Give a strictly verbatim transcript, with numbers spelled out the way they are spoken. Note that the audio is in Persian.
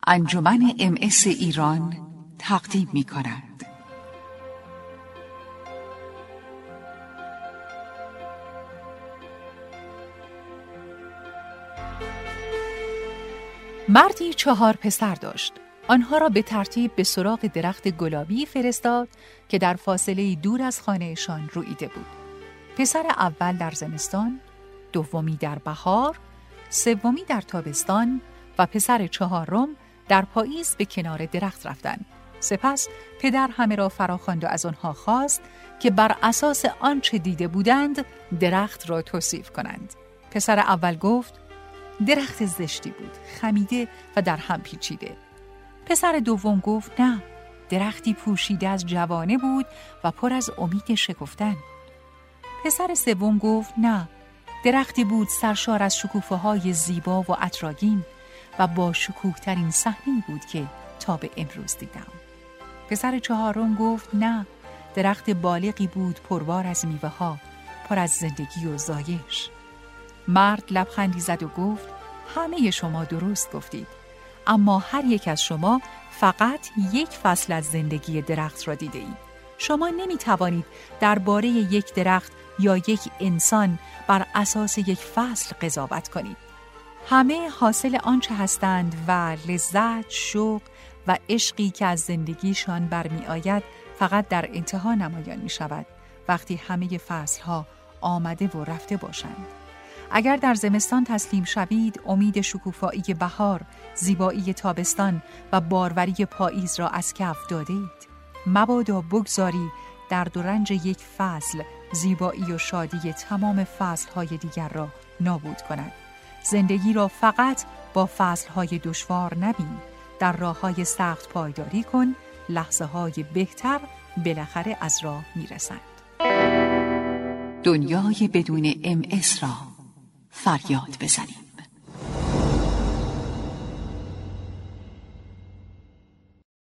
انجمن ام اس ایران تقدیم می کند. مردی چهار پسر داشت. آنها را به ترتیب به سراغ درخت گلابی فرستاد که در فاصله دور از خانهشان رویده بود. پسر اول در زمستان، دومی در بهار، سومی در تابستان و پسر چهارم در پاییز به کنار درخت رفتند. سپس پدر همه را فراخواند و از آنها خواست که بر اساس آنچه دیده بودند درخت را توصیف کنند. پسر اول گفت درخت زشتی بود، خمیده و در هم پیچیده. پسر دوم گفت نه، درختی پوشیده از جوانه بود و پر از امید شکفتن. پسر سوم گفت نه، درختی بود سرشار از شکوفه‌های زیبا و عطرآگین و با شکوه‌ترین صحنه‌ای بود که تا به امروز دیدم. پسر چهارم گفت نه، درخت بالغی بود پربار از میوه‌ها، پر از زندگی و زایش. مرد لبخندی زد و گفت همه شما درست گفتید، اما هر یک از شما فقط یک فصل از زندگی درخت را دیده اید. شما نمی توانید درباره یک درخت یا یک انسان بر اساس یک فصل قضاوت کنید. همه حاصل آنچه هستند و لذت، شوق و عشقی که از زندگیشان برمی آید فقط در انتها نمایان می شود، وقتی همه فصلها آمده و رفته باشند. اگر در زمستان تسلیم شوید، امید شکوفایی بهار، زیبایی تابستان و باروری پاییز را از کف داده اید. مبادا بگذاری درد و رنج یک فصل زیبایی و شادی تمام فصلهای دیگر را نابود کند. زندگی را فقط با فصلهای دشوار نبین، در راههای سخت پایداری کن، لحظه های بهتر بالاخره از راه میرسند. دنیای بدون ام اس را فریاد بزنید.